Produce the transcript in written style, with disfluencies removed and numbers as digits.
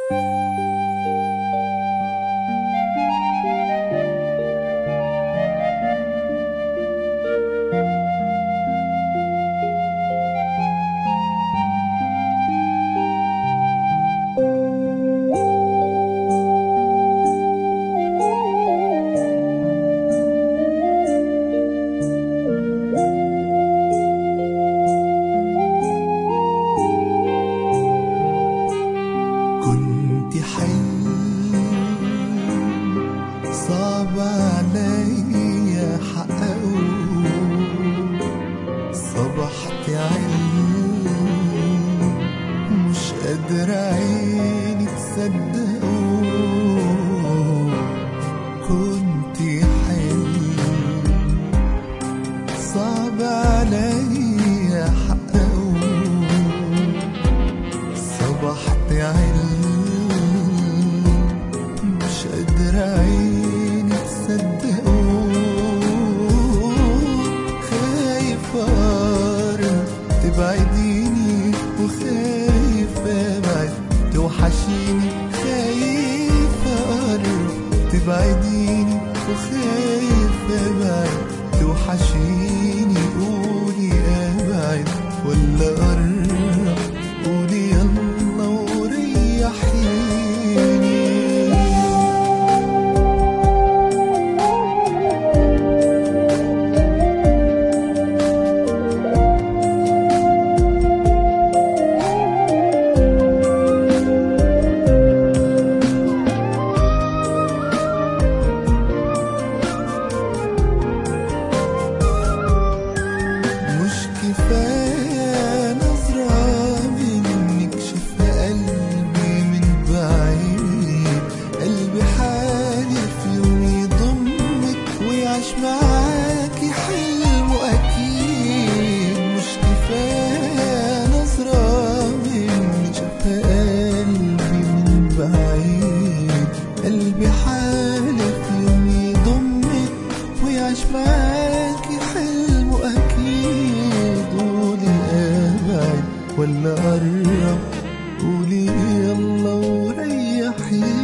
كنت حلم صعب عليا حققه، صبحت علم مش قادرة عيني تصدقه. كنت حلم صعب عليا حققه، صبحت علم مش قادرة عيني تصدقه. خايف أقرب تبعديني، وخايف أبعد توحشيني. خايف أقرب تبعديني، وخايف أبعد توحشيني. قولي أبعد ولا أقرب، قولي يلا وريحيني. مش كفاية نظرة منك شايفة قلبي من بعيد. قلبي حالف يوم يضمك ويعيش معاكي حلمه أكيد. مش كفاية نظرة منك شايفة قلبي من بعيد. قلبي حالف يوم يضمك ويعيش معاكي حلمه أكيد. قولي أبعد ولا أقرب، قولي يلا وريحيني.